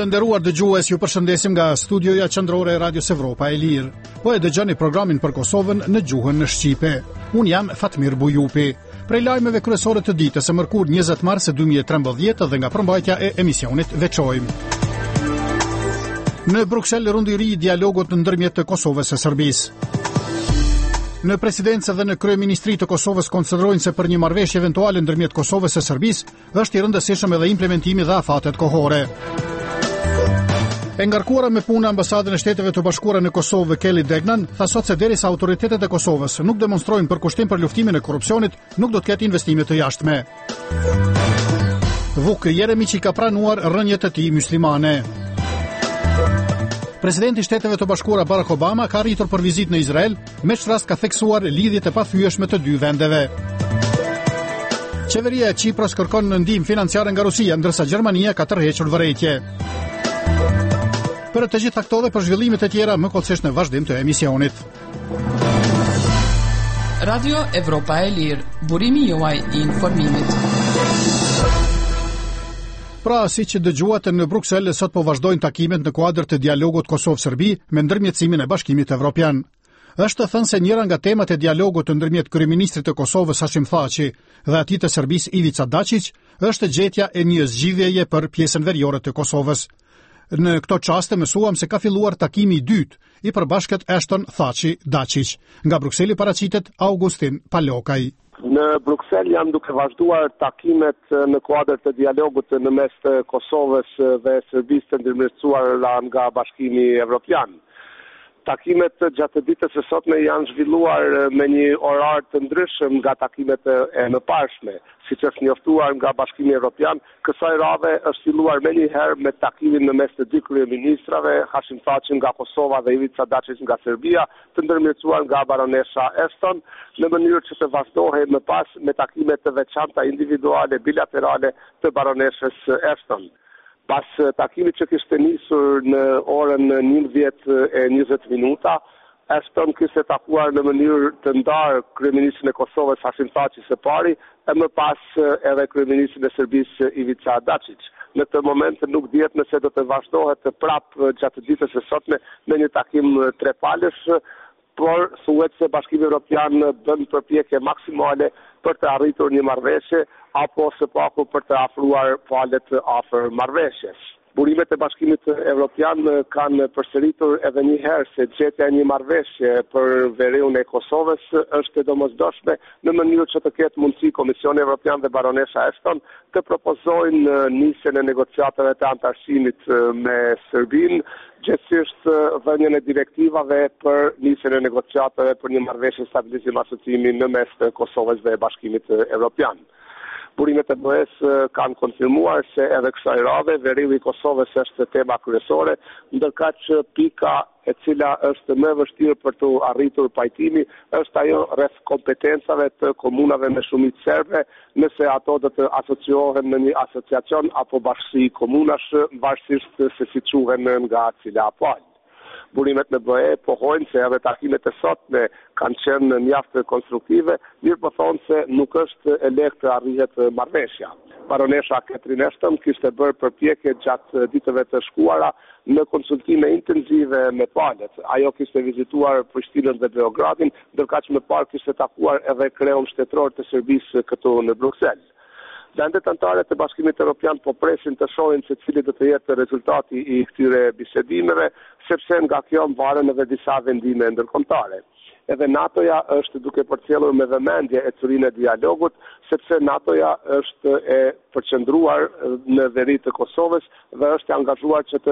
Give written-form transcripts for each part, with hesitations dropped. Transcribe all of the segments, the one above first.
Të nderuar dëgjues, ju përshëndesim nga studioja qendrore e Radios Evropa e Lirë. Po e dëgjoni programin për Kosovën në gjuhën në shqipe. Unë jam Fatmir Bujupi. Prej lajmeve kryesore të ditës së mërkur 20 mars 2013 dhe nga përmbajtja e emisionit veçojmë. Në Bruksel rundi i ri i dialogut ndërmjet të Kosovës së Serbisë. Në presidencë dhe në kryeministri të Kosovës konsiderojnë se për një marrëveshje eventuale ndërmjet Kosovës së Serbisë është i rëndësishëm edhe implementimi dhe afatet kohore. E ngarkuara me punë ambasadën e Shteteve të Bashkuara në Kosovë, Kelly Degnan, tha sot se derisa autoritetet e Kosovës nuk demonstrojnë përkushtim për luftimin e korrupsionit, nuk do të ketë investime të jashtme. Vuk Jeremici ka pranuar rënjet e tij myslimane. Presidenti i Shteteve të Bashkuara Barack Obama ka arritur për vizitë në Izrael, me rast ka theksuar lidhjet e pathyeshme të dy vendeve. Qeveria e Çipros kërkon ndihmë financiare nga Rusia, ndërsa Gjermania ka tërhequr vërejtje. Për të gjitha këto dhe për zhvillimet e tjera më kollësisht në vazhdim të emisionit. Radio Evropa e Lirë, burimi juaj i informimit. Pra, si që dëgjuat, në Bruksel sot po vazhdojnë takimet në kuadër të dialogut Kosovë-Serbi me ndërmjetësimin e Bashkimit Evropian. Është thënë se njëra nga temat e dialogut ndërmjet kryeministrit të Kosovës Hashim Thaçi dhe atij të Serbisë Ivica Dačić është gjetja e një zgjidhjeje për pjesën veriore të Kosovës. Në këto çaste mësuam se ka filluar takimi i dytë i përbashkët Ashton Thaçi Dačić. Nga Brukseli paraqitet Augustin Palokaj. Në Bruksel janë duke vazhduar takimet në kuadër të dialogut në mes të Kosovës dhe Serbisë të ndërmjetësuar nga Bashkimi Evropian. Takimet gjatë ditës së sotme janë zhvilluar me një orar të ndryshëm nga takimet e mëparshme. Siç është njoftuar nga Bashkimi Evropian, kësaj radhe është filluar menjëherë me takimin në mes të dy kryeministrave, Hashim Thaçi nga Kosova dhe Ivica Dačić nga Serbia, të ndërmjetësuar nga baronesha Ashton, në mënyrë që të vazhdohej më pas me takimet të veçanta individuale bilaterale të baroneshës Ashton. Pas takimit që kishte nisur në orën 11:20, Ashton kishte takuar në mënyrë të ndarë kryeministrin e Kosovës Hashim Thaçi së pari e më pas edhe kryeministrin e Serbisë Ivica Dačić. Në këtë moment nuk dihet nëse do të vazhdohet prapë gjatë ditës së sotme me një takim trepalësh, por thuhet se Bashkimi Evropian bën përpjekje maksimale për të arritur një marrëveshje apo së paku për të afruar palët afër marrëveshjes. Burimet e Bashkimit Evropian kanë përsëritur edhe një herë se gjetja e një marrëveshje për veriun e Kosovës është e domosdoshme në mënyrë që të ketë mundësi Komisioni Evropian dhe baronesha Ashton të propozojnë nisjen e negociatave të antarësimit me Serbinë, gjithsesi dhënien e direktivave për nisjen e negociatave për një marrëveshje stabilizim asociimi në mes të Kosovës dhe Bashkimit Evropian. Burimet e BE-s kanë konfirmuar se edhe kësaj radhe veriu i Kosovës është tema kryesore, ndërkaq që pika e cila është më e vështirë për të arritur pajtimi është ajo rreth kompetencave të komunave me shumicë serbe, nëse ato do të asociohen në një asociacion apo bashkësi komunash, varësisht se si quhen nga cila palë. Burimet në BE pohojnë se edhe takimet e sotme kanë qenë mjaft konstruktive, mirë po thonë se nuk është e lehtë të arrihet marrëveshja. Baronesha Catherine Ashton kishte bërë përpjekje gjatë ditëve të shkuara në konsultime intensive me palët. Ajo kishte vizituar Prishtinën dhe Beogradin, ndërkaq më parë kishte takuar edhe kreun shtetëror të Serbisë këtu në Bruksel. Vendet anëtare të Bashkimit Evropian po presin të shohin se cili do të jetë rezultati i këtyre bisedimeve, sepse nga kjo mbaren edhe disa vendime ndërkombëtare. Edhe NATO-ja është duke përcjellur me vëmendje ecurinë e dialogut, sepse NATO-ja është e përqendruar në veri të Kosovës dhe është angazhuar që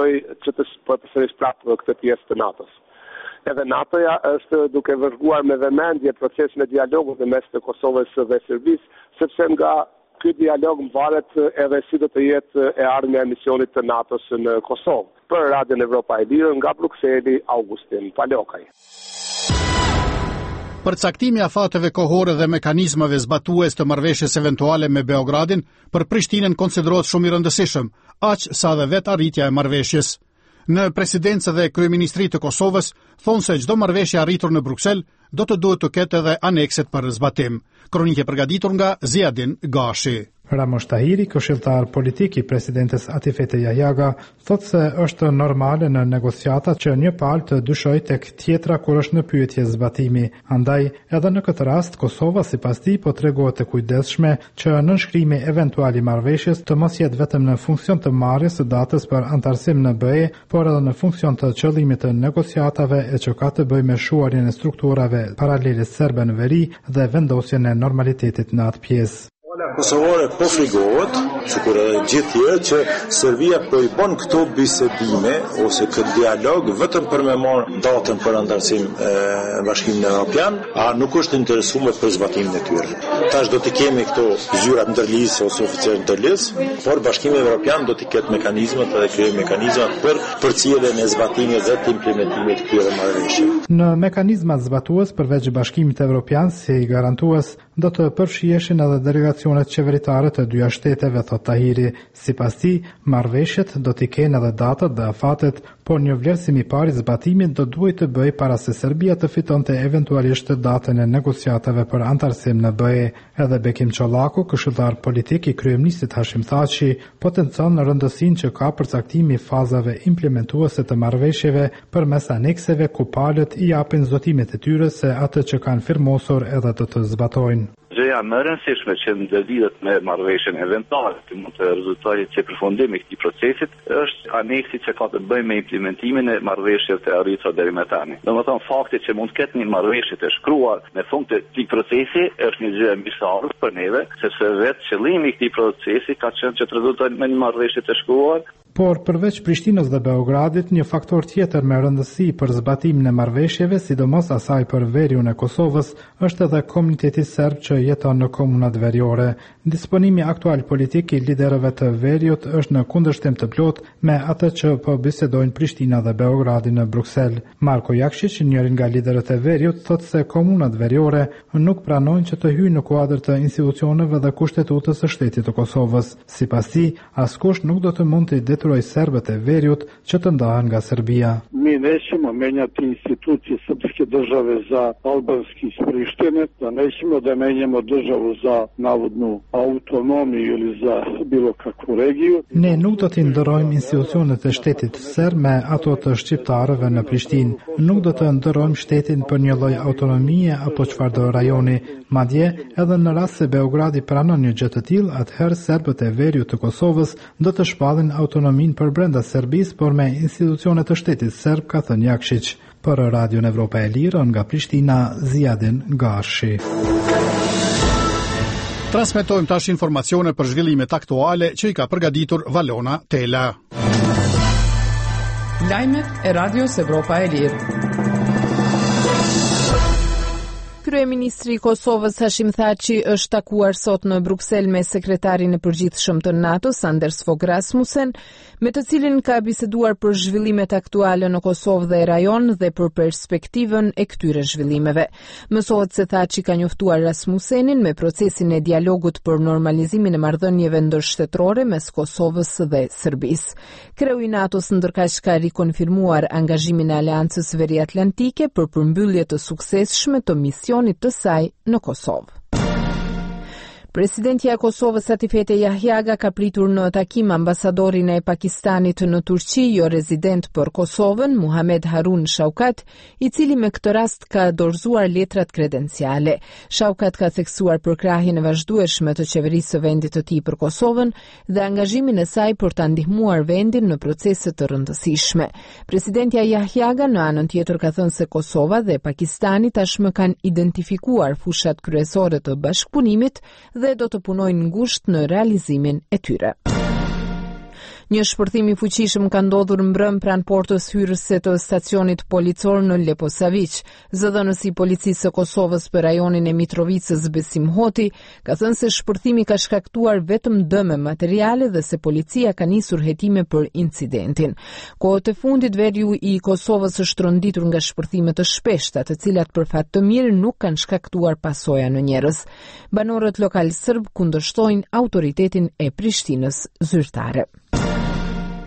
të përsërisë prapë këtë pjesë të NATO-s. Edhe NATO-ja është duke vëzhguar me vëmendje procesin e dialogut në mes të Kosovës dhe Serbisë, sepse nga ky dialog mvaret edhe si do të jetë e ardhmja e misionit të NATO-s në Kosovë. Për Radion Evropa e Lirë nga Brukseli, Augustin Palokaj. Përcaktimi afateve kohore dhe mekanizmave zbatues të marrëveshjes eventuale me Beogradin për Prishtinën konsiderohet shumë i rëndësishëm, aq sa dhe vetë arritja e marrëveshjes. Në presidencë dhe kryeministri të Kosovës thonë se çdo marrëveshje arritur në Bruksel do të duhet të ketë edhe anekset për zbatim. Kronike përgatitur nga Ziadin Gashi. Ramos Tahiri, këshilltar politik I presidentes Atifete Jahjaga, thotë se është normale në negociata që një palë të dyshojë tek tjetra kur është në pyetje zbatimi. Andaj, edhe në këtë rast, Kosova sipas tij po tregohet e kujdesshme që nënshkrimi eventual I marrëveshjes të mos jetë vetëm në funksion të marrjes së datës për antarësim në BE, por edhe në funksion të qëllimit të negociatave e që ka të bëjë me shuarjen e strukturave paralele serbe në veri dhe vendosjen e normalitetit në atë pjesë. Kosovare po frigohet, sikur edhe gjithë tjerë, që Serbia po I bën këto bisedime ose këtë dialog vetëm për me marrë datën për antarësim Bashkimin Evropian, a nuk është interesuar për zbatimin e tyre. Tash do të kemi këto zyrat ndërlidhëse ose oficerë ndërlidhës, por Bashkimi Evropian do të ketë mekanizmat dhe krijojë mekanizmat për përcjelljen e zbatimit dhe të implementimit të këtyre marrëveshjeve. Në mekanizmat zbatues përveç Bashkimit Evropian si garantues do të përfshiheshin edhe delegacionet qeveritare të dyja shteteve, thot Tahiri. Sipas tij, marrëveshjet do t'i kenë edhe datat dhe afatet, por një vlerësim I parë I zbatimit do duhet të bëjë para se Serbia të fitonte eventualisht datën e negociatave për antarësim në BE. Edhe Bekim Çollaku, këshilltar politik I kryeministit Hashim Thaçi, potencon në rëndësinë që ka përcaktimi I fazave implementuese të marrëveshjeve përmes anekseve ku palët I japin zotimet e tyre se atë që kanë firmosur edhe të zbatojnë. Gjëja më e rëndësishme që ndërlidhet me marrëveshjen eventuale që mund të rezultojë që përfundimi I këtij procesit është aneksi që ka të bëjë me implementimin e marrëveshjeve të arritura deri më tani. Domethënë fakti që mund të ketë një marrëveshje të shkruar me fund të këtij procesi është një gjë e mirëseardhur për neve, sepse vetë qëllimi I këtij procesi ka qenë që të rezultojë me një marrëveshje të shkruar. Por përveç Prishtinës dhe Beogradit, një faktor tjetër me rëndësi për zbatimin e marrëveshjeve, sidomos asaj për veriun e Kosovës, është edhe komuniteti serb që jeton në komunat veriore. Disponimi aktual politik I liderëve të veriut është në kundërshtim të plot me atë që po bisedojnë Prishtina dhe Beogradi në Bruksel. Marko Jakšić, njëri nga liderët e veriut, thotë se komunat veriore nuk pranojnë që të hyjnë në kuadër të institucioneve dhe kushtetutës së shtetit të Kosovës. Sipas tij, askush nuk do të mund të detyroji serbët e veriut që të ndahen nga Serbia. Mi nećemo menjati institucije srpske države za albanski iz Prištine, da nećemo da menjamo državu za navodnu autonomiju ili za bilo kakvu regiju. Ne nuk do të ndërrojmë institucionet e shtetit serb me ato të shqiptarëve në Prishtinë. Nuk do të ndërrojmë shtetin për një lloj autonomie apo çfarëdo rajoni. Madje edhe në rast se Beogradi pranon një gjë të tillë, atëherë serbët e veriut të Kosovës do të shpallin autonominë për brenda Serbisë, por me institucionet të shtetit serb, ka thënë Jakšić. Për Radion Evropa e Lirë, nga Prishtina, Ziadin Gashi. Transmetojmë tash informacione për zhvillimet aktuale që I ka përgatitur Valona Tela. Lajmet e Radios Evropa e Lirë. Kryeministri I Kosovës Hashim Thaçi është takuar sot në Bruksel me sekretarin e përgjithshëm të NATO-s Anders Fogh Rasmussen, me të cilin ka biseduar për zhvillimet aktuale në Kosovë dhe rajon dhe për perspektivën e këtyre zhvillimeve. Mësohet se Thaçi ka njoftuar Rasmussenin me procesin e dialogut për normalizimin e marrëdhënieve ndërshtetërore mes Kosovës dhe Serbisë. Kreu I NATO-s ndërkaq ka rikonfirmuar angazhimin e Aleancës Veriatlantike për përmbyllje të suksesshme të misionit të saj në Kosovë. Presidentja e Kosovës Atifete Jahjaga ka pritur në takim ambasadorin e Pakistanit në Turqi, jo rezident për Kosovën, Muhamed Harun Shaukat, I cili me këtë rast ka dorëzuar letrat kredenciale. Shaukat ka theksuar përkrahjen e vazhdueshme të qeverisë së vendit të tij për Kosovën dhe angazhimin e saj për ta ndihmuar vendin në procese të rëndësishme. Presidentja Jahjaga në anën tjetër ka thënë se Kosova dhe Pakistani tashmë kanë identifikuar fushat kryesore të bashkëpunimit dhe do të punojnë ngushtë në realizimin e tyre. Një shpërthim I fuqishëm ka ndodhur mbrëm pranë portës hyrëse të stacionit policor në Leposavić. Zëdhënësi I policisë së Kosovës për rajonin e Mitrovicës Besim Hoti ka thënë se shpërthimi ka shkaktuar vetëm dëme materiale dhe se policia ka nisur hetime për incidentin. Kohët e fundit veriu I Kosovës është rënditur nga shpërthime të shpeshta, të cilat për fat të mirë nuk kanë shkaktuar pasoja në njerëz. Banorët lokal serb kundërshtojnë autoritetin e Prishtinës zyrtare.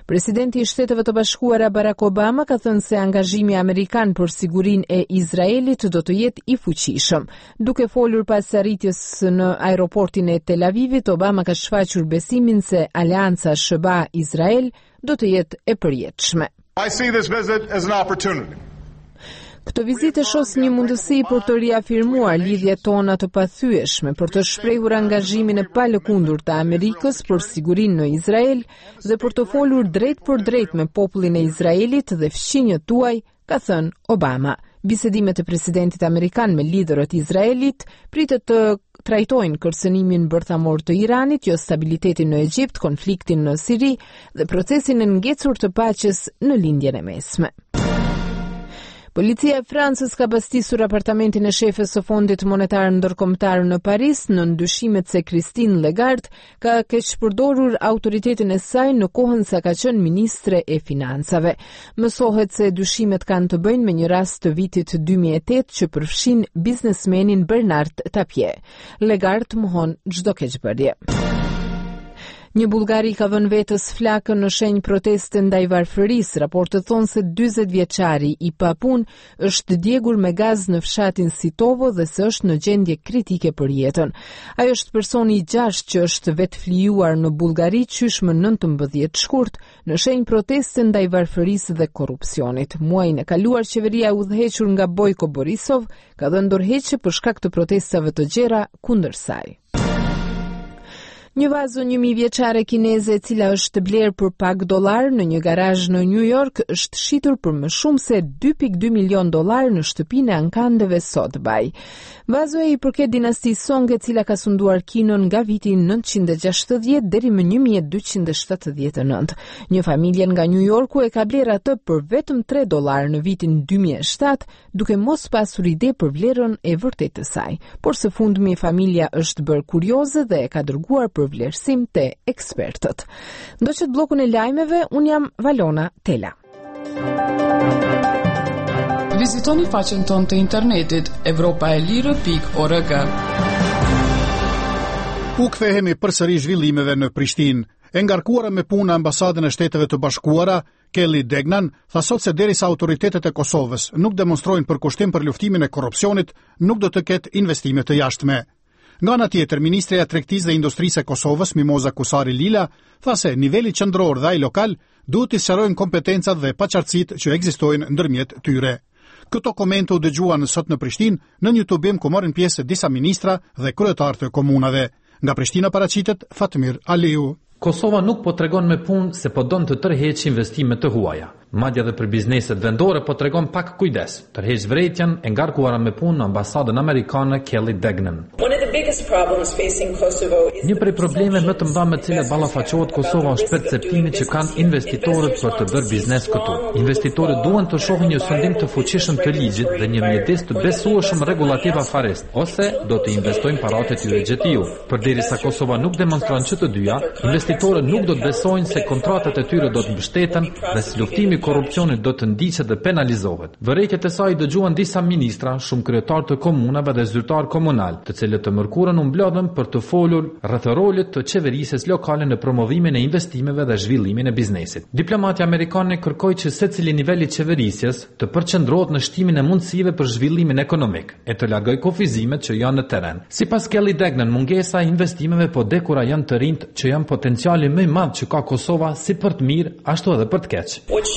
Presidenti i Shteteve të Bashkuara Barack Obama ka thënë se angazhimi amerikan për sigurinë e Izraelit do të jetë i fuqishëm. Duke folur pas arritjes në aeroportin e Tel Avivit, Obama ka shfaqur besimin se aleanca SHBA-Izrael do të jetë e përjetshme. I see this visit as an opportunity. Këtë vizitë shos një mundësi për të riafirmuar lidhjet tona të pathyeshme, për të shprehur angazhimin e palëkundur të Amerikës për sigurinë në Izrael dhe për të folur drejt për drejt me popullin e Izraelit dhe fqinjët tuaj, ka thënë Obama. Bisedimet e presidentit amerikan me liderët e Izraelit pritet të trajtojnë kërcënimin bërthamor të Iranit, jo stabilitetin në Egjipt, konfliktin në Siri dhe procesin e ngecur të paqes në lindjen e mesme. Policia e Francës ka bastisur apartamentin e shefes së Fondit Monetar Ndërkombëtar në Paris në ndyshimet se Christine Lagarde ka keqpërdorur autoritetin e saj në kohën sa ka qenë ministre e financave. Mësohet se dyshimet kanë të bëjnë me një rast të vitit 2008 që përfshin biznesmenin Bernard Tapie. Lagarde mohon çdo keqbërje. Një bullgari ka vënë vetës flakën në shenjë proteste ndaj varfërisë. Raportet thonë se 40 vjeçari i papun është djegur me gaz në fshatin Sitovo dhe se është në gjendje kritike për jetën. Ai është personi i 6 që është vetë flijuar në Bullgari qysh më 19 shkurt në shenjë proteste ndaj varfërisë dhe korrupsionit. Muajin e kaluar qeveria e udhëhequr nga Bojko Borisov ka dhënë dorëheqje për shkak të protestave të gjera kundër saj. Një vazo 1000 vjeçare kineze e cila është bler për pak dollar në një garazh në New York është shitur për më shumë se 2.2 milion dollar në shtëpinë e ankandeve Sotheby. Vazoja i përket dinastisë Song e cila ka sunduar Kinon nga viti 960 deri më 1279. Një familje nga New Yorku e ka bler atë për vetëm 3 dollar në vitin 2007, duke mos pasur ide për vlerën e vërtetë të saj. Por së fundmi familja është bërë kurioze dhe e ka dërguar për vlerësim te ekspertët. Ndoqët bllokun e lajmeve, un jam Valona Tela. Vizitoni faqen tonë të internetit evropaelire.org. U kthehemi përsëri zhvillimeve në Prishtinë. E ngarkuara me punë në ambasadën e Shteteve të Bashkuara, Kelly Degnan tha sot se derisa autoritetet e Kosovës nuk demonstrojnë përkushtim për luftimin e korrupsionit, nuk do të ketë investime të jashtme. Nga ana tjetër, Ministreja e Tregtisë dhe Industrisë e Kosovës, Mimoza Kusari Lila, tha se niveli qendror dhe ai lokal duhet të sqarojnë kompetencat dhe paqartësitë që ekzistojnë ndërmjet tyre. Këto komente u dëgjuan sot në Prishtinë në një tubim ku morën pjesë disa ministra dhe kryetarë të komunave. Nga Prishtina paraqitet Fatmir Aliu. Kosova nuk po tregon me punë se po don të tërheqë investimet të huaja. Madje edhe për bizneset vendore po tregon pak kujdes. Tërheq vërejtjen e ngarkuara me punë në ambasadën amerikane Kelly Degnan. Një prej problemeve më të mëdha me të cilat ballafaqohet Kosova është perceptimi që kanë investitorët për të bërë biznes këtu. Investitorët duan të shohin një sundim të fuqishëm të ligjit dhe një mjedis të besueshëm rregullativ afarist, ose do të investojnë paratë e tyre gjetiu. Përderisa Kosova nuk demonstron që të dyja, investitorët nuk do të besojnë se kontratat e tyre do të mbështeten dhe se luftimi korrupsionit do të ndiqet dhe penalizohet. Vërejtjet e saj dëgjuan disa ministra, shumë kryetarë të komunave dhe zyrtar komunal, të cilët të mërkurën u mblodhën për të folur rreth rolit të qeverisjes lokale në promovimin e investimeve dhe zhvillimin e biznesit. Diplomati amerikanë kërkoi që secili nivel i qeverisjes të përqendrohet në shtimin e mundësive për zhvillimin ekonomik e të largojë kufizimet që janë në terren. Sipas Kelly Degnan, mungesa e investimeve po dekura janë të rinjt që janë potenciali më i madh që ka Kosova si për të mirë ashtu edhe për të keq.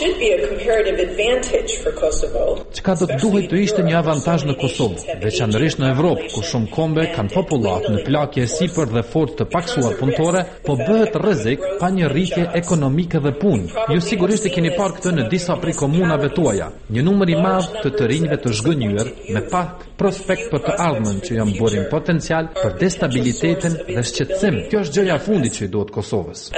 Çka do të duhet të ishte një avantazh në Kosovë, veçanërisht në Evropë, ku shumë kombe kanë popullat në plagje sipër dhe fort të paksuar punëtore, po bëhet rrezik pa një rritje ekonomike dhe punë. Ju sigurisht e keni parë këtë në disa prej komunave tuaja. Një numër i madh të rinjve të zhgënjur me pak prospekt për të ardhmen që janë burim potencial për destabilitetin dhe shqetësim. Kjo është gjëja e fundit që i duhet Kosovës.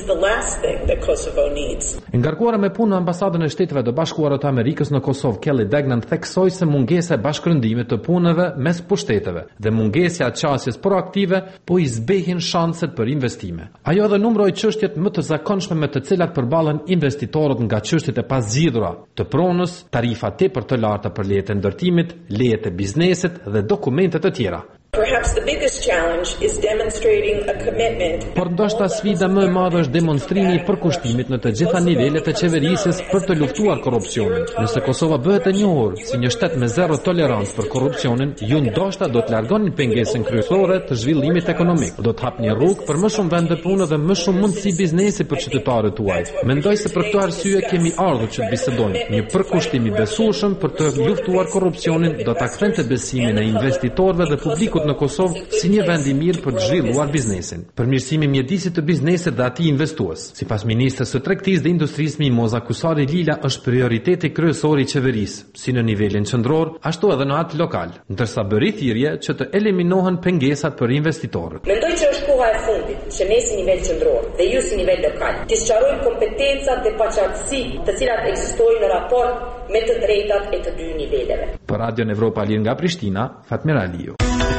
Ngarkuara me punë në ambasadën e Shteteve të Bashkuara të Amerikës në Kosovë, Kelly Degnan theksoi se mungesa e bashkërëndimit të punëve mes pushteteve dhe mungesja e qasjes proaktive po i zbehin shanset për investime. Ajo dhe numëroi çështjet më të zakonshme me të cilat përballen investitorët nga çështjet e pazgjidhura të pronës, tarifa tepër të larta për lejet e ndërtimit, lejet e biznesit dhe dokumente të tjera. Por ndoshta sfida më e madhe është demonstrimi i përkushtimit në të gjitha nivelet e qeverisjes për të luftuar korrupsionin. Nëse Kosova bëhet e njohur si një shtet me zero tolerancë për korrupsionin, ju ndoshta do të largoni pengesën kryesore të zhvillimit ekonomik. Do të hapni rrugë për më shumë vende pune dhe më shumë mundësi biznesi për qytetarët tuaj. Mendoj se për këtë arsye kemi ardhur që të bisedojmë. Një përkushtim i besueshëm për të luftuar korrupsionin do ta kthente besimin e investitorëve dhe publikut në Kosovë si një vend i mirë për të zhvilluar biznesin. Përmirësimi i mjedisit të biznesit dhe atij investues. Sipas ministres së tregtisë dhe industrisë Mimoza Kusari Lila është prioriteti kryesor i qeverisë, si në nivelin qendror, ashtu edhe në atë lokal, ndërsa bëri thirrje që të eliminohen pengesat për investitorët. Mendoj që është koha e fundit që ne si nivel qendror dhe ju si nivel lokal të sqarojmë kompetencat dhe paqartësitë të cilat ekzistojnë në raport me të drejtat e të dy niveleve. Për Radion Evropa Lir nga Prishtina, Fatmir Aliu.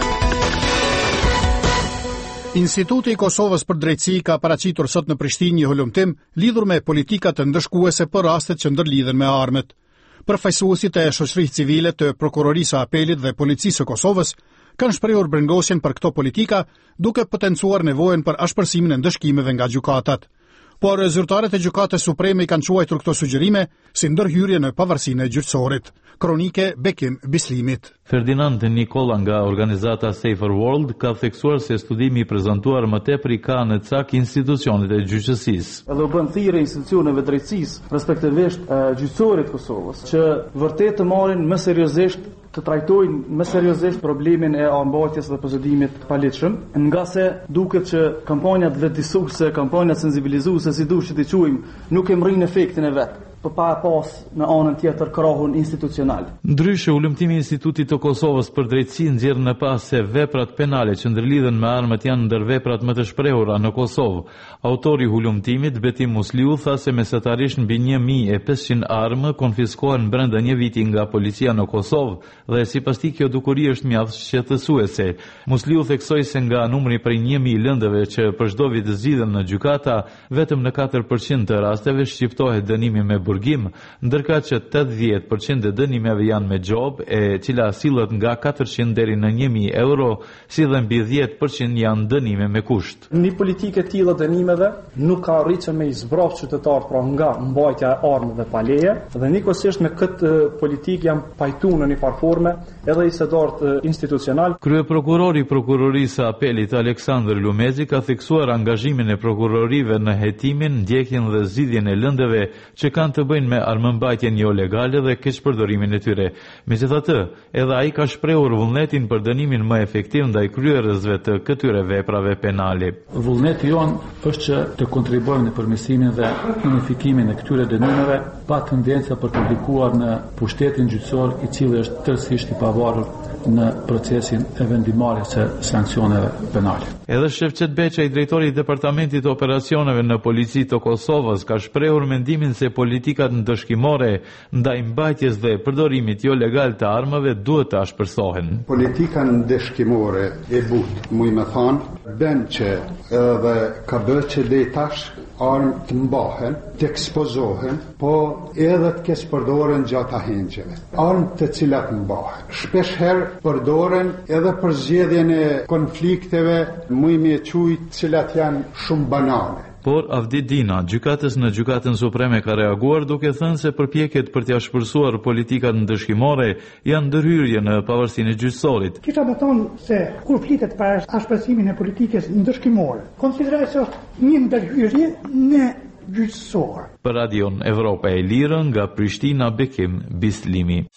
Instituti i Kosovës për drejtësi ka paraqitur sot në Prishtinë një hulumtim lidhur me politikat të ndëshkuese për rastet që ndërlidhen me armët. Përfaqësuesit e shoqërisë civile të Prokurorisë së Apelit dhe Policisë së Kosovës kanë shprehur brengosjen për këto politika, duke potencuar nevojën për ashpërsimin e ndëshkimeve nga gjykatat. Por zyrtarët e Gjykatës Supreme i kanë quajtur këto sugjerime si ndërhyrje në pavarësinë e gjyqësorit. Kronike Bekim Bislimit. Ferdinand Nikola nga organizata Safer World ka theksuar se studimi i prezantuar më tepër i ka në cak institucionet e gjyqësisë. Edhe u bën thirrje institucioneve drejtësisë, respektivisht gjyqësorit Kosovës, që vërtet të marrin më seriozisht të trajtojnë më seriozisht problemin e ambachtjes dhe pozitimi të paligjshëm, nga se duket që kampanjat vetëdijsuese, kampanjat sensibilizuese, sidoqë që t'i quajmë, nuk e mrin efektin e vet. për pa pas në anën tjetër krahun institucional. Ndryshe, ulëmtimi i Institutit të Kosovës për drejtësi nxjerr në pas se veprat penale që ndërlidhen me armët janë ndër veprat më të shprehura në Kosovë. Autori i ulëmtimit, Betim Musliu, tha se mesatarisht mbi 1500 armë konfiskohen brenda një viti nga policia në Kosovë dhe sipas tij kjo dukuri është mjaft shqetësuese. Musliu theksoi se nga numri prej 1000 lëndëve që për çdo vit zgjidhen në gjykata, vetëm në 4% të rasteve shqiptohet dënimi me burgim, ndërka që 80% e dënimeve janë me gjob, e cila sillet nga 400 deri në 1000 euro, si dhe mbi 10% janë dënime me kusht. Një politikë e tilla dënimeve nuk ka arritur me i zbrojtë qytetarët pra nga mbajtja e armëve pa leje, dhe njëkohësisht me këtë politikë janë pajtuar në një farforme edhe i sedartë institucional. Kryeprokurori i Prokurorisë së Apelit Aleksandr Lumezi ka theksuar angazhimin e prokurorive në hetimin, ndjekjen dhe zgjidhjen e lëndëve që kanë të bëjnë me armëmbajtjen jo legale dhe keqpërdorimin e tyre. Megjithatë, edhe ai ka shprehur vullnetin për dënimin më efektiv ndaj kryerësve të këtyre veprave penale. Vullneti jon është që të kontribuojmë në përmirësimin dhe unifikimin e këtyre dënimeve pa tendenca për të aplikuar në pushtetin gjyqësor, i cili është tërësisht i pavarur në procesin e vendimarrjes së sanksioneve penale. Edhe Shevçet Beçaj, drejtori i Departamentit të Operacioneve në Polici të Kosovës, ka shprehur mendimin se politikat ndëshkimore ndaj mbajtjes dhe përdorimit jo legal të armëve duhet të ashpërsohen. Politika ndëshkimore e but, muj me thanë, bën që edhe ka bërë që dhe tash armë të mbahen, të ekspozohen, po edhe të kesë përdoren gjata hengjeve. Armë të cilat mbahen. Shpesh herë përdoren edhe për zgjedhjen e konflikteve, mujmë e qujt cilat janë shumë banale. Por Avdi Dina, gjykatës në Gjykatën Supreme, ka reaguar duke thënë se përpjekjet për t'i ashpërsuar politikat ndëshkimore janë ndërhyrje në pavarësinë e gjyqësorit. Kisha më thonë se kur flitet për ashpërsimin e politikës ndëshkimore, konsideroj se është një ndërhyrje në gjyqësor. Për Radion Evropa e Lirë nga Prishtina, Bekim Bislimi.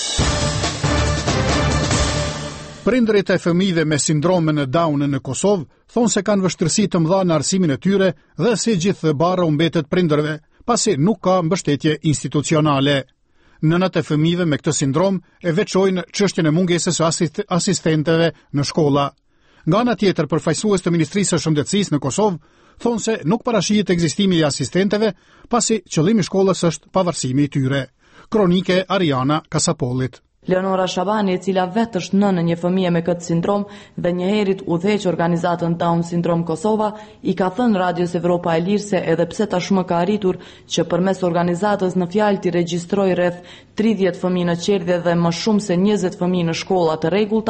Prindërit e fëmijëve me sindromin e Down në Kosovë thonë se kanë vështirësi të mëdha në arsimin e tyre dhe se gjithë bara u mbetet prindërve, pasi nuk ka mbështetje institucionale. Nënat e fëmijëve me këtë sindrom e veçojnë çështjen e mungesës së asistenteve në shkolla. Nga ana tjetër, përfaqësues të Ministrisë së Shëndetësisë në Kosovë thonë se nuk parashihet ekzistimi i asistenteve, pasi qëllimi i shkollës është pavarësimi i tyre. Kronike Ariana Kasapollit. Leonora Shabani, e cila vetë është nënë një fëmije me këtë sindrom dhe njëherit udhëheq organizatën Down Syndrome Kosova, i ka thënë Radios Evropa e Lirë se edhe pse tashmë ka arritur që përmes organizatës në fjalë t'i regjistrojë rreth 30 fëmijë në qerdhje dhe më shumë se 20 fëmijë në shkolla të rregullta,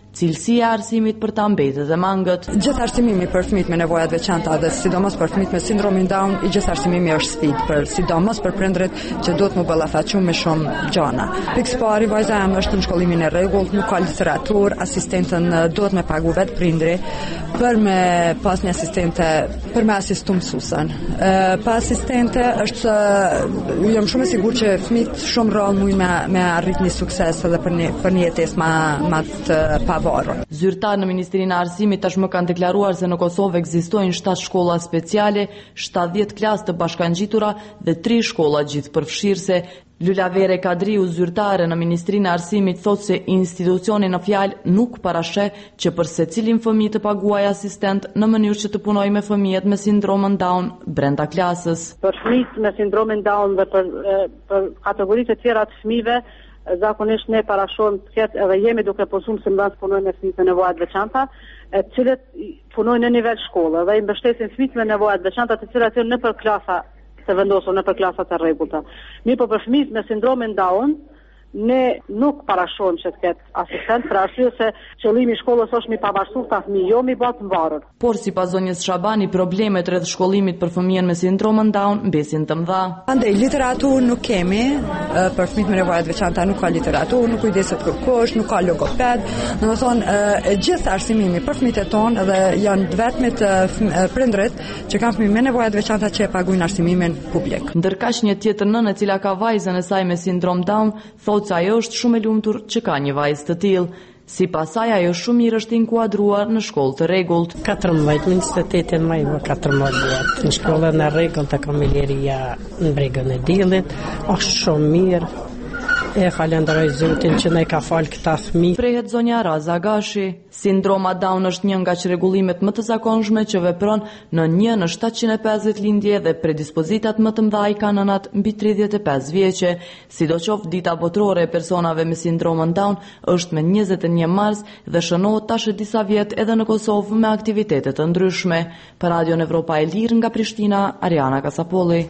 cilësia e arsimit për ta mbetë dhe mangët. Gjithë arsimimi për fëmijët me nevoja të veçanta dhe sidomos për fëmijët me sindromin Down, i gjithë arsimimi është sfidë për sidomos për prindërit që duhet të ballafaqohen me shumë gjëra. Pikë pari vajza jam është në shkollimin e rregullt, nuk ka literaturë, asistentën duhet me pagu vetë prindri për me pas një asistente për me asistu mësuesen. Pa asistente është jam shumë e sigurt që fëmijët shumë rrallë mund me arrit një sukses edhe për një jetesë më të pavarur. Zyrtar në Ministrinë e Arsimit tashmë kanë deklaruar se në Kosovë ekzistojnë 7 shkolla speciale, 70 klasë të bashkangjitura dhe 3 shkolla gjithëpërfshirëse. Lula Vere Kadriu, zyrtare në Ministrinë e Arsimit, thotë se institucioni në fjalë nuk parasheh që për secilin fëmijë të paguajë asistent në mënyrë që të punojë me fëmijët me sindromin Down brenda klasës. Për fëmijët me sindromin Down dhe për kategoritë të tjera të fëmijëve, zakonisht ne parashohim të ketë edhe jemi duke posuar se mbas punojnë me fëmijë me nevoja të veçanta, të cilët punojnë në nivel shkolle dhe i mbështesin fëmijët me nevoja të veçanta, të cilat janë nëpër klasa të vendosur nëpër klasat e rregullta. Mirë, po për fëmijët me sindromin Down, ne nuk parashohim që të ketë asistent, për arsye se qëllimi i shkollës është mi pavarësuar ta fëmijë, jo mi bë të mbarur. Por sipas zonjës Shabani, problemet rreth shkollimit për fëmijën me sindromin Down mbesin të mëdha. Andaj literaturë nuk kemi, për fëmijët me nevoja të veçanta nuk ka literaturë, nuk kujdeset kërkosh, nuk ka logoped. Domethënë, gjithë arsimimi për fëmijët tonë dhe janë vetëm prindërit që kanë fëmijë me nevoja të veçanta që e paguajnë arsimimin publik. Ndërkaq një tjetër nënë e cila ka vajzën e saj me sindrom Down, thotë se ajo është shumë e lumtur që ka një vajzë të tillë. Sipas saj, ajo shumë mirë është inkuadruar në shkollë të rregullt. 14 maj, 14 vjet. Në shkollën e rregullt e Kamiljeria në Bregën e Dillit, është shumë mirë. E falenderoj Zotin që ne ka fal këta fëmijë. Prehet zonja Raza Gashi. Sindroma Down është një nga çrregullimet më të zakonshme që vepron në 1 në 750 lindje dhe predispozitat më të mëdha i kanë nënat mbi 35 vjeçe. Sidoqoftë dita botërore e personave me sindromën Down është me 21 mars dhe shënohet tash disa vjet edhe në Kosovë me aktivitete të ndryshme. Për Radion Evropa e Lirë nga Prishtina, Ariana Kasapolli.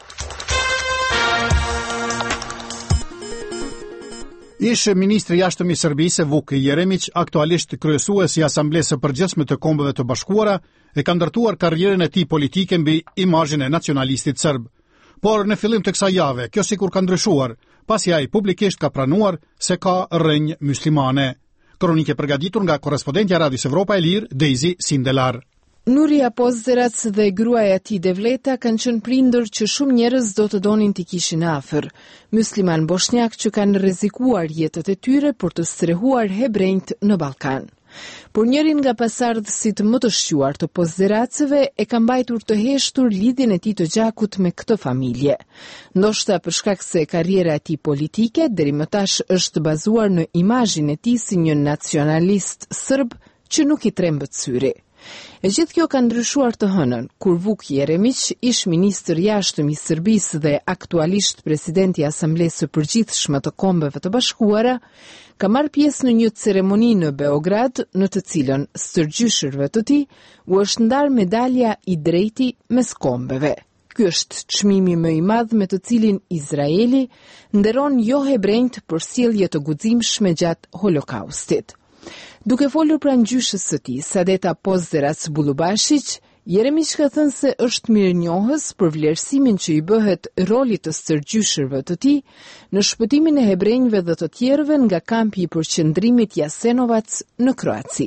Ish ministri i jashtëm i Serbisë Vuk Jeremić, aktualisht kryesues i Asamblesë së Përgjithshme të Kombeve të Bashkuara, e ka ndërtuar karrierën e tij politike mbi imazhin e nacionalistit serb. Por në fillim të kësaj jave, kjo sikur ka ndryshuar, pasi ai publikisht ka pranuar se ka rrënjë muslimane. Kronike përgatitur nga korrespondentja e Radios Evropa e Lirë, Daisy Sindelar. Nuria Pozderac dhe gruaja e tij Devleta kanë qenë prindër që shumë njerëz do të donin t'i kishin afër. Musliman bosnjak që kanë rrezikuar jetët e tyre për të strehuar hebrejt në Ballkan. Por njërin nga pasardhësit më të shquar të Pozderacëve e ka mbajtur të heshtur lidhjen e tij të gjakut me këtë familje. Ndoshta për shkak se karriera e tij politike deri më tash është bazuar në imazhin e tij si një nacionalist serb që nuk i trembët syri. E gjithë kjo ka ndryshuar të hënën, kur Vuk Jeremić, ish ministër jashtëm i Serbisë dhe aktualisht presidenti i Asamblesë së Përgjithshme të Kombeve të Bashkuara, ka marrë pjesë në një ceremoni në Beograd, në të cilën stërgjyshërve të tij u është ndarë medalja i drejti mes kombeve. Ky është çmimi më i madh me të cilin Izraeli nderon jo hebrejt për sjellje të guximshme gjatë Holokaustit. Duke folur pranë gjyshës së tij, Sadeta Pozderac Bulubashić, Jeremić ka thënë se është mirënjohës për vlerësimin që i bëhet rolit të stërgjyshërve të tij në shpëtimin e hebrejve dhe të tjerëve nga kampi i përqendrimit Jasenovac në Kroaci.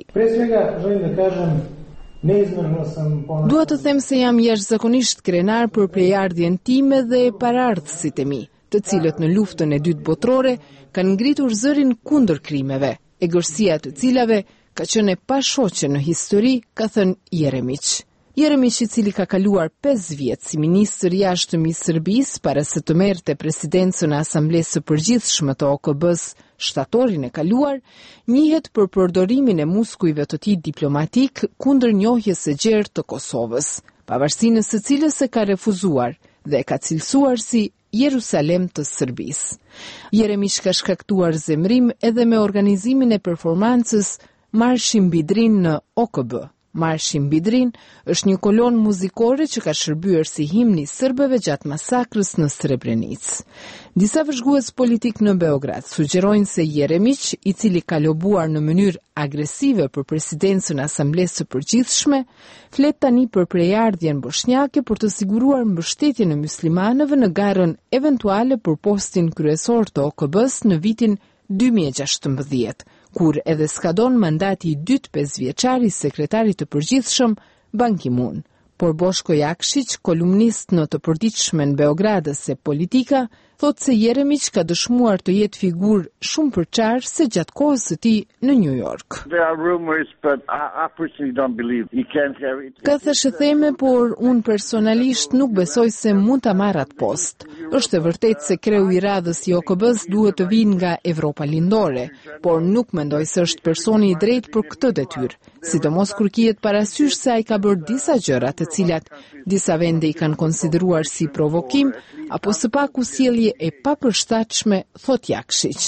Dua të them se jam jashtëzakonisht krenar për plejardhjen time dhe paraardhësit e mi, të cilët në luftën e dytë botërore kanë ngritur zërin kundër krimeve, egërsia të cilave ka qenë e pashoqe në histori, ka thënë Jeremić. Jeremić, i cili ka kaluar 5 vjet si ministër jashtëm i Serbisë para se të merrte presidencën e Asamblesë së Përgjithshme të OKB-s shtatorin e kaluar, njihet për përdorimin e muskujve të tij diplomatik kundër njohjes së gjerë të Kosovës, pavarësinë së cilës e ka refuzuar dhe e ka cilësuar si Jerusalem të Serbisë. Jeremić ka shkaktuar zemrim edhe me organizimin e performancës Marshi mbi Drin në OKB. Marshi mbi Drin është një kolon muzikore që ka shërbyer si himni serbëve gjatë masakrës në Srebrenicë. Disa vëzhgues politik në Beograd sugjerojnë se Jeremić, i cili ka lobuar në mënyrë agresive për presidencën e Asamblesë së Përgjithshme, flet tani për prejardhjen bosnjake për të siguruar mbështetjen e muslimanëve në garën eventuale për postin kryesor të OKB-s në vitin 2016, kur edhe skadon mandati i dytë 5-vjeçar i sekretarit të përgjithshëm Ban Ki-moon. Por Boško Jakšić, kolumnist në të përditshmen Beogradës e Politika, thot se Jeremić ka dëshmuar të jetë figurë shumë përçarëse gjatë kohës së tij në New York. Ka thëshë theme, por unë personalisht nuk besoj se mund ta marr atë post. Është e vërtetë se kreu i radhës i OKB-s duhet të vinë nga Evropa Lindore, por nuk mendoj se është personi i drejtë për këtë detyrë, sidomos kur kihet parasysh se ai ka bërë disa gjëra të cilat disa vende i kanë konsideruar si provokim apo së paku sjellje e papërshtatshme, thot Jakšić.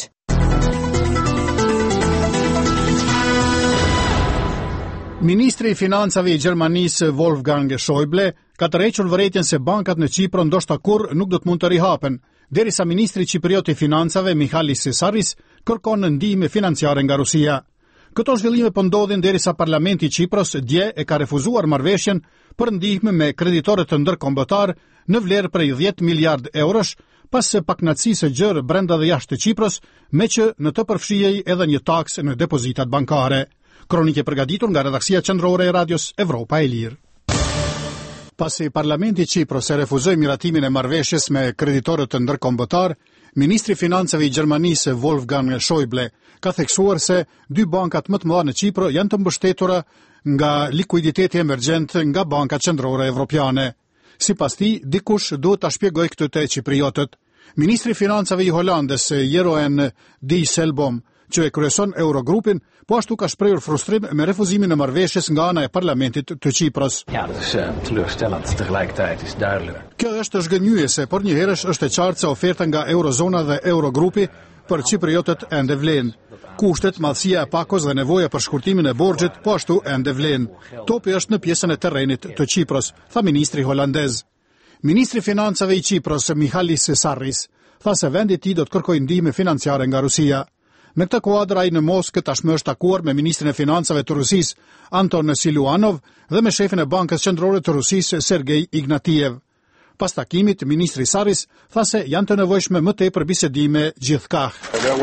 Ministri i Financave i Gjermanisë Wolfgang Schäuble ka tërhequr vërejtjen se bankat në Çipër ndoshta kurrë nuk do të mund të rihapen, derisa ministri Çipriot i Financave Michalis Sesaris kërkon ndihmë financiare nga Rusia. Këto zhvillime po ndodhin derisa Parlamenti i Çipros dje e ka refuzuar marrëveshjen për ndihmë me kreditorët të ndërkombëtar në vlerë prej 10 miliard eurosh, pas pakënaqësisë së gjerë brenda dhe jashtë të Çipros, me që në të përfshihej edhe një taksë në depozitat bankare. Kronikë e përgatitur nga redaksia qendrore e Radios Evropa e Lirë. Pasi Parlamenti i Çipros e refuzoi miratimin e marrëveshjes me kreditorët të ndërkombëtar, Ministri i Financave i Gjermanisë Wolfgang Schäuble ka theksuar se dy bankat më të mëdha në Çipër janë të mbështetura nga likuiditeti emergjent nga bankat qendrore evropiane. Sipas tij, dikush duhet ta shpjegojë këtë te Çipriotët. Ministri i Financave i Holandës Jeroen Dijsselbloem, që e kryeson Eurogrupin, po ashtu ka shprehur frustrim me refuzimin e marrëveshjes nga ana e Parlamentit të Çipros. Ja, dat is teleurstellend. Tegelijkertijd is duidelijk. Kjo është zgënjyese, por njëherësh është e qartë se oferta nga Eurozona dhe Eurogrupi për Çipriotët ende vlen. Kushtet, madhësia e pakos dhe nevoja për shkurtimin e borxhit po ashtu ende vlen. Topi është në pjesën e terrenit të Çipros, tha ministri holandez. Ministri i Financave i Çipros Michalis Sesaris tha se vendi i tij do të kërkojë ndihmë financiare nga Rusia. Në këtë kuadër ai në Moskë tashmë është takuar me ministrin e financave të Rusisë Anton Siluanov dhe me shefin e Bankës Qendrore të Rusisë Sergej Ignatiev. Pas takimit, ministri Saris tha se janë të nevojshme më tepër bisedime gjithkah.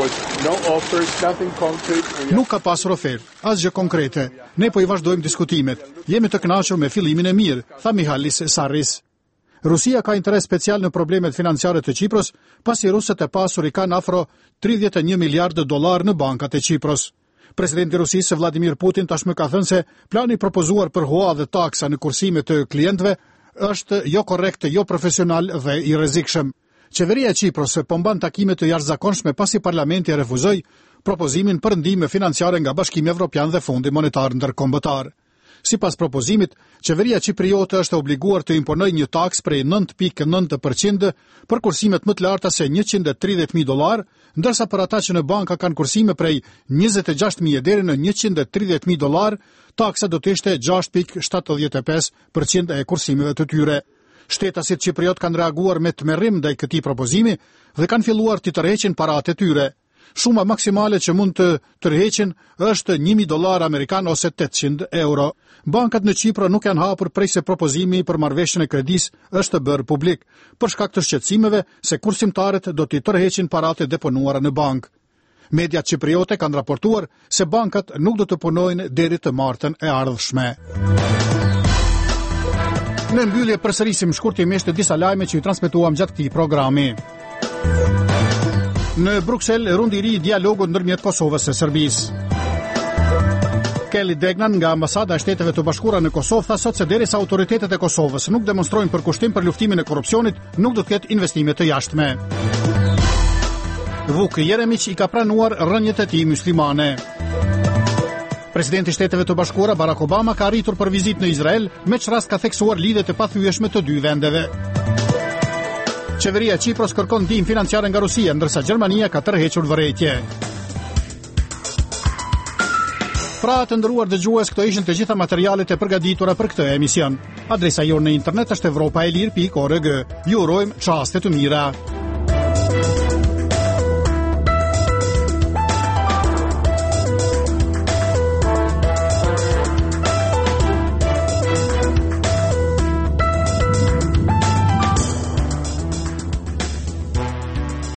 Nuk ka pasur ofertë, asgjë konkrete. Ne po i vazhdojmë diskutimet. Jemi të kënaqur me fillimin e mirë, tha Michalis Saris. Rusia ka interes special në problemet financiare të Çipros, pasi rusët e pasur i kanë afro 31 miliardë dollar në bankat e Çipros. Presidenti i Rusisë Vladimir Putin tashmë ka thënë se plani propozuar për hua dhe taksa në kursime të klientëve është jo korrekt, jo profesional dhe i rrezikshëm. Qeveria e Çipros po mban takime të jashtëzakonshme pasi parlamenti e refuzoi propozimin për ndihmë financiare nga Bashkimi Evropian dhe Fondi Monetar Ndërkombëtar. Sipas propozimit, qeveria Çipriote është obliguar të imponojë një taks prej 9.9% për kursimet më të larta se $130.000, ndërsa për ata që në banka kanë kursime prej $26.000 deri në $130.000, taksa do të ishte 6.75% e kursimeve të tyre. Shtetasit Çipriot kanë reaguar me tmerrim ndaj këtij propozimi dhe kanë filluar të tërheqin paratë e tyre. Shuma maksimale që mund të tërheqin është $1.000 amerikan ose €800. Bankat në Çipër nuk janë hapur prej se propozimi për marrëveshjen e kredisë është bërë publik, për shkak të shqetësimeve se kursimtarët do t'i tërheqin paratë deponuara në bankë. Mediat çipriote kanë raportuar se bankat nuk do të punojnë deri të martën e ardhshme. Në mbyllje përsërisim shkurtimisht disa lajme që ju transmetuam gjatë këtij programi. Në Bruksel, rundi i ri i dialogut ndërmjet Kosovës e Serbisë. Kelly Degnan nga Ambasada e Shteteve të Bashkuara në Kosovë tha sot se derisa autoritetet e Kosovës nuk demonstrojnë përkushtim për luftimin e korrupsionit, nuk do të ketë investime të jashtme. Vuk Jeremić i ka pranuar rënjët e tij muslimane. Presidenti i Shteteve të Bashkuara Barack Obama ka arritur për vizitë në Izrael, me që rast ka theksuar lidhjet e pathyeshme të dy vendeve. Qeveria e Çipros kërkon ndihmë financiare nga Rusia, ndërsa Gjermania ka tërhequr vërejtje. Pra të nderuar dëgjues, këto ishin të gjitha materialet e përgatitura për këtë emision. Adresa jonë në internet është europaelir.org. Ju urojmë çaste të mira.